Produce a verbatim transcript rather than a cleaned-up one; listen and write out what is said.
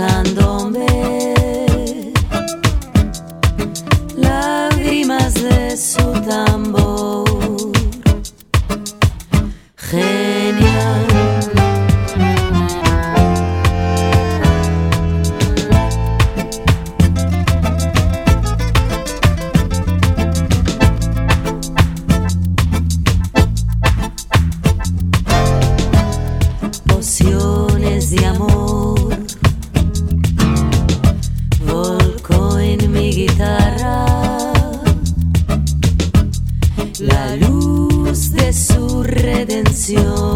candombe, lágrimas de su tambor. Genial. Pociones de amor volcó en mi guitarra la luz de su redención.